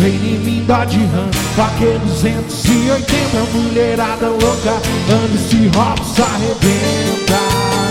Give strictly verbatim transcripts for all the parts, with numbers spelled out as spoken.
vem em mim, dó de rã. Vaqueiro duzentos e oitenta, mulherada louca, anda e se rouba, se arrebenta.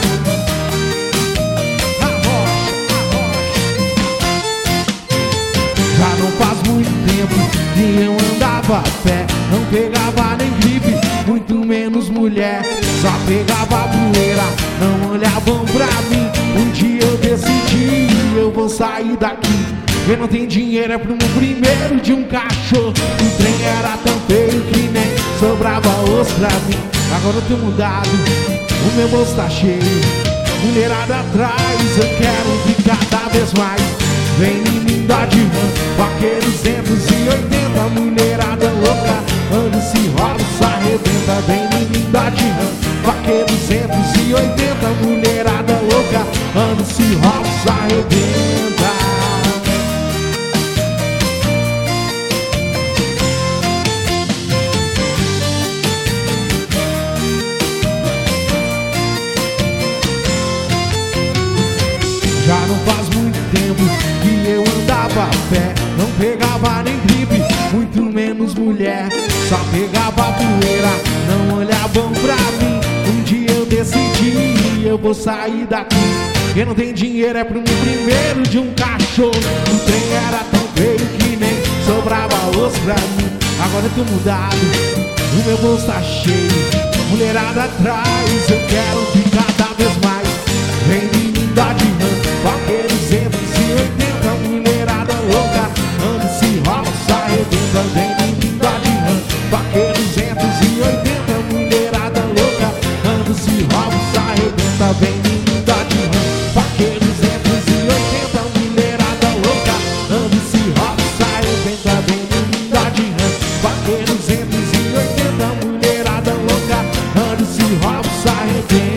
Já não faz muito tempo que eu andava a pé, não pegava nem gripe, muito menos mulher. Só pegava poeira, não olhavam pra mim. Um dia eu decidi, eu vou sair daqui. Quem não tem dinheiro é pro primeiro de um cachorro. O trem era tão feio que nem sobrava osso pra mim. Agora eu tô mudado, o meu bolso tá cheio, mulherada atrás, eu quero vir cada vez mais. Vem em mim, dó de rã, vaqueiro duzentos e oitenta, mulherada louca, anda se rola, se arrebenta. Vem em mim, dó de rã, vaqueiro duzentos e oitenta, mulherada louca, anda se rola, se arrebenta. Já não faz muito tempo que eu andava a pé, não pegava nem gripe, muito menos mulher. Só pegava poeira, não olhavam pra mim. Um dia eu decidi, eu vou sair daqui. Quem não tem dinheiro é pro primeiro de um cachorro. O trem era tão feio que nem sobrava osso pra mim. Agora eu tô mudado, o meu bolso tá cheio, mulherada atrás, eu quero vir cada vez mais. Vem em mim, dó de rã, vaqueiro duzentos e oitenta, mulherada louca, anda se rola, se arrebenta. Vem em mim, dó de rã, vaqueiro duzentos e oitenta, mulherada louca, anda se rola, se arrebenta. Vem em mim, dó de rã, vaqueiro duzentos e oitenta, mulherada louca, anda se rola, se arrebenta. Vem em mim, dó de rã, vaqueiro duzentos e oitenta, mulherada louca, anda se rola, se arrebenta.